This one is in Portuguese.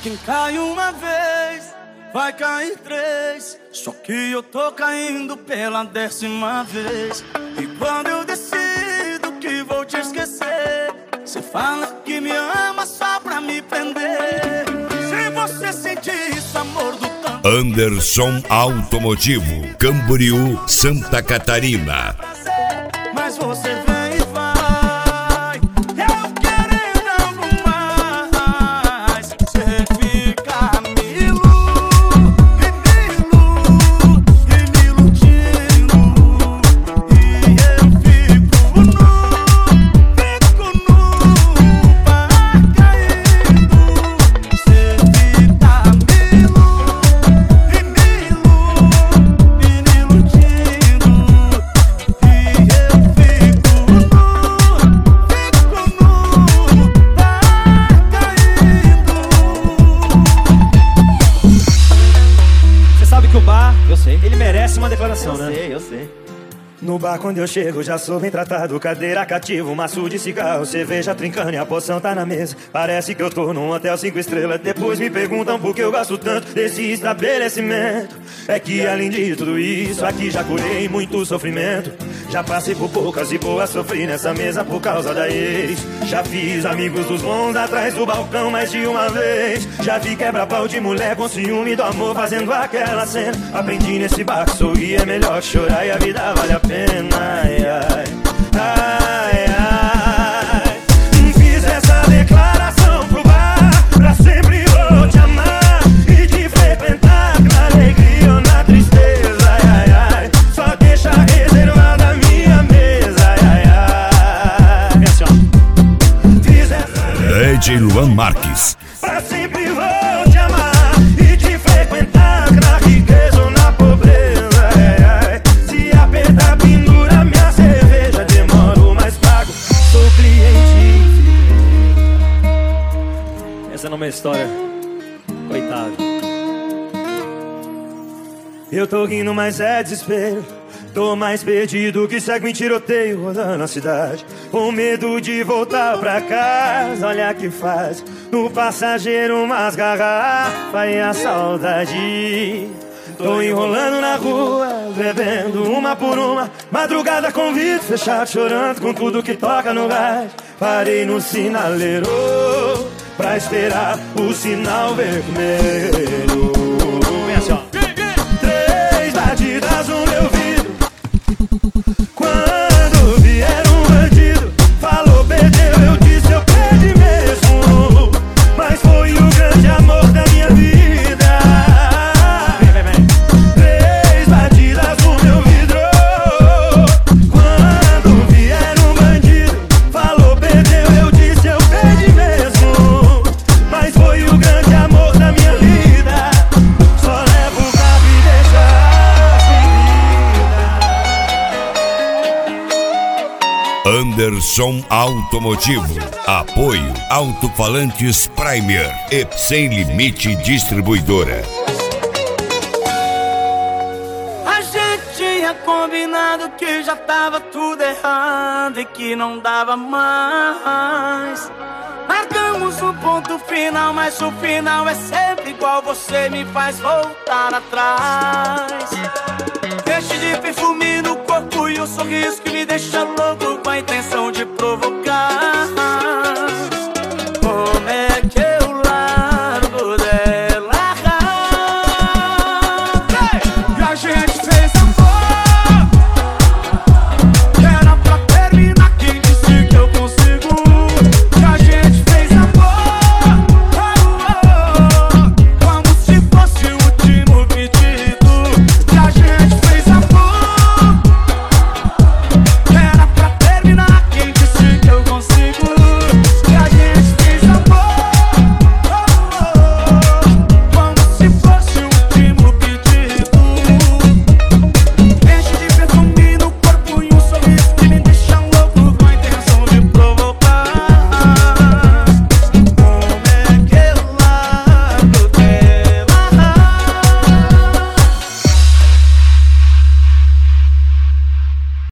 Quem cai uma vez, vai cair três. Só que eu tô caindo pela 10ª vez. E quando eu decido que vou te esquecer, cê fala que me ama só pra me prender. Se você sentir isso, amor do tanto Anderson Automotivo, Camboriú, Santa Catarina. mas você vem e vai, eu querendo algo mais. Cê fica me iludindo, e eu fico nu, vai caindo. Cê fica me iludindo, e eu fico nu, Você sabe que o bar, eu sei, ele merece uma declaração, né? Eu sei. No bar quando eu chego já sou bem tratado. Cadeira cativa, maço de cigarro, cerveja trincando e a poção tá na mesa. Parece que eu tô num hotel 5 estrelas. Depois me perguntam por que eu gosto tanto desse estabelecimento. É que além de tudo isso, aqui já curei muito sofrimento. Já passei por poucas e boas, sofri nessa mesa por causa da ex. Já fiz amigos dos bons atrás do balcão mais de uma vez. Já vi quebra-pau de mulher com ciúme do amor fazendo aquela cena. Aprendi nesse bar que sorrir é melhor que chorar e a vida vale a pena. Ai, ai, ai, ai. Fiz essa declaração pro bar, pra sempre vou te amar e te frequentar na alegria ou na tristeza. Ai, ai, ai. Só deixa reservada a minha mesa. Ai, ai, ai. Fiz essa DJ Luan Marques. pra sempre vou te amar e te frequentar na riqueza ou na pobreza. Ai, ai. Se apertar, pendura minha cerveja, demoro, mas pago. Sou cliente. Essa não é uma história. Coitado. Eu tô rindo, mas é desespero. Tô mais perdido que segue em tiroteio rodando a cidade. Com medo de voltar pra casa, olha que faz. No passageiro umas garrafas e a saudade. Tô enrolando na rua, bebendo uma por uma. Madrugada com vidro fechado, chorando com tudo que toca no rádio. Parei no sinaleiro pra esperar o sinal vermelho. Vem assim, ó. 3 batidas no meu vidro. Quando vier um bandido, falou perdeu, eu disse eu perdi mesmo. Mas foi o grande amor da minha vida. Vem. 3 batidas no meu vidro. Quando vier um bandido, falou perdeu, eu disse eu perdi mesmo. Mas foi o grande amor da minha vida. Só levo o carro e deixa a ferida. Anderson Automotivo. Apoio Alto-Falantes Primer e Sem Limite Distribuidora. A gente tinha combinado que já tava tudo errado e que não dava mais. Marcamos um ponto final, mas o final é sempre igual. Você me faz voltar atrás. Deixe de perfume no corpo e um sorriso que me deixa louco, com a intenção de provocar.